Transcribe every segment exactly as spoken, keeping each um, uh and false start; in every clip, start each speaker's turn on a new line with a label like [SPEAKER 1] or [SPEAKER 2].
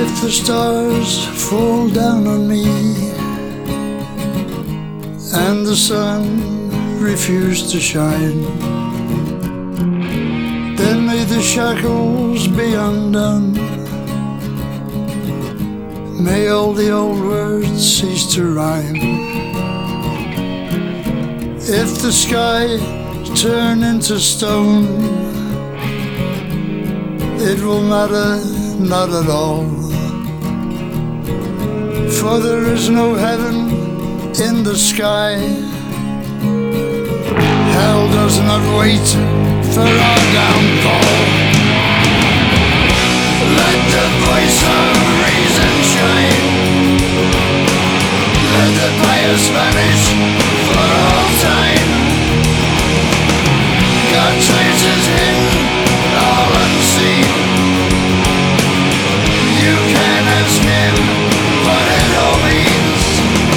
[SPEAKER 1] If the stars fall down on me and the sun refuse to shine, then may the shackles be undone. May all the old words cease to rhyme. If the sky turn into stone, it will matter not at all, for there is no heaven in the sky. Hell does not wait for our downfall. Let the voice of reason shine. Let the bias vanish for all time. God traces in all unseen. You can ask him what it all means.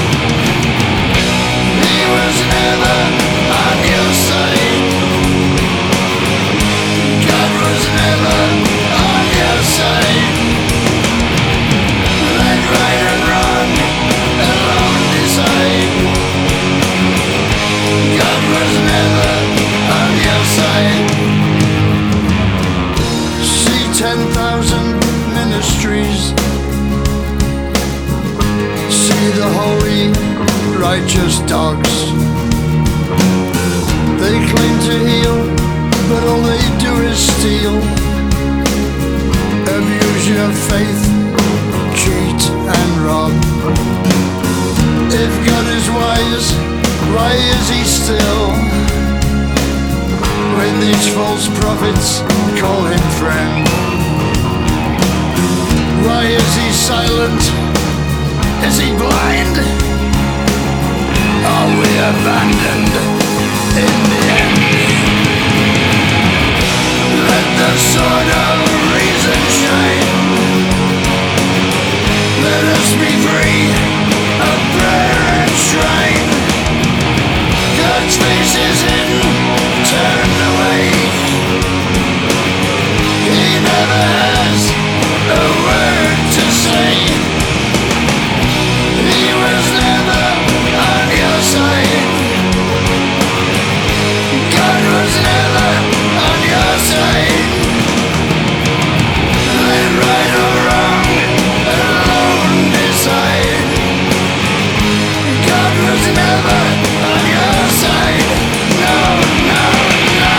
[SPEAKER 1] He was never on your side. God was never on your side. Let right and wrong alone decide. God was never on your side. See ten thousand ministries, see the holy, righteous dogs. They claim to heal, but all they do is steal. Abuse your faith, cheat and rob. If God is wise, why is he still, when these false prophets call him friend? Why is he silent? Is he blind? Are we abandoned in the end? Let the sword of reason shine. Let us be free of prayer and shrine. God's face is hidden, turned away. He never has a word to say. He was never on your side. God was never on your side. Let right or wrong alone decide. God was never on your side. No, no, no.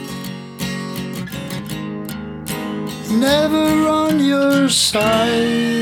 [SPEAKER 1] Never on your side.